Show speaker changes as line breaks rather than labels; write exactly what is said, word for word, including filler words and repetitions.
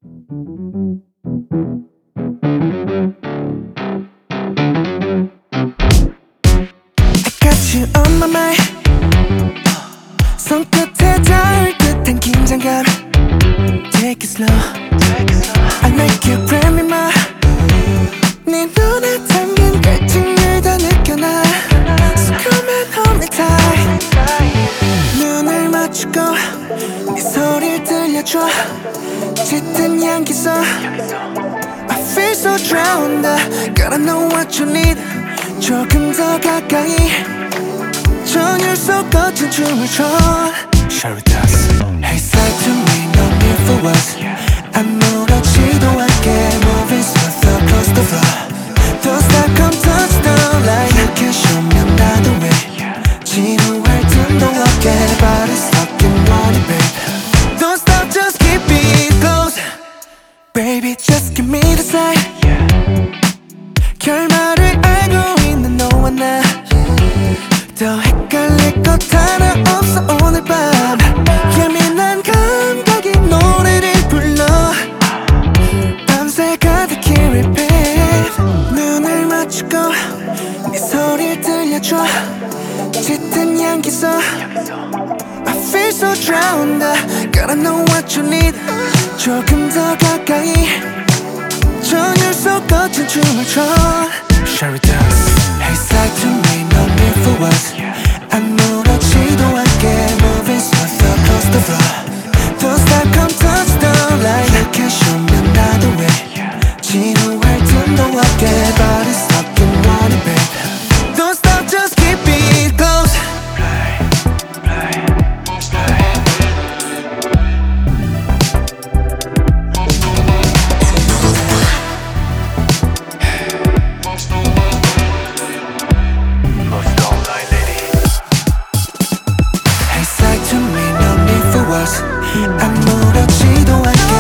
got you on my mind. 손끝에 닿을 듯한 긴장감. Take it slow. I make you grab me my. 네 눈에 담긴 갈증을 다 느껴나. So come and hold me tight. 눈을 맞추고 네 소리를 들려줘. 짙은 향기 속 I feel so drowned. Gotta know what you need. 조금 더 가까이 전율 속 거친 춤을 춰. Share with us. Hey, side to me, no need for words. 아무렇지도 않게 moving smooth across the floor. Don't stop, come touch the light. 이렇게 쉬면 나도 왜 지루할 틈도 없게 Body stuck in one babe. Don't stop, just keep it close. Baby, just give me the sign. 결말을 알고 있는 너와 나. 더 헷갈릴 것 하나 없어 오늘 밤. 예민한 감각이 노래를 불러. 밤새 가득히 repeat. 눈을 맞추고 네 소리를 들려줘. 짙은 향기 속 I feel so drowned. Gotta know what you need. 조금 더 가까이 전율 속 거친 춤을 춰. Share it us. Hey, side to me, no need for words. 아무렇지도 않게 moving smooth across the floor. Don't stop, come touch the light. 이렇게 쉬면 나도 왜 지루할 틈도 없게 Body stuck in one babe. Don't stop, just keep it close. 아무렇지도 않게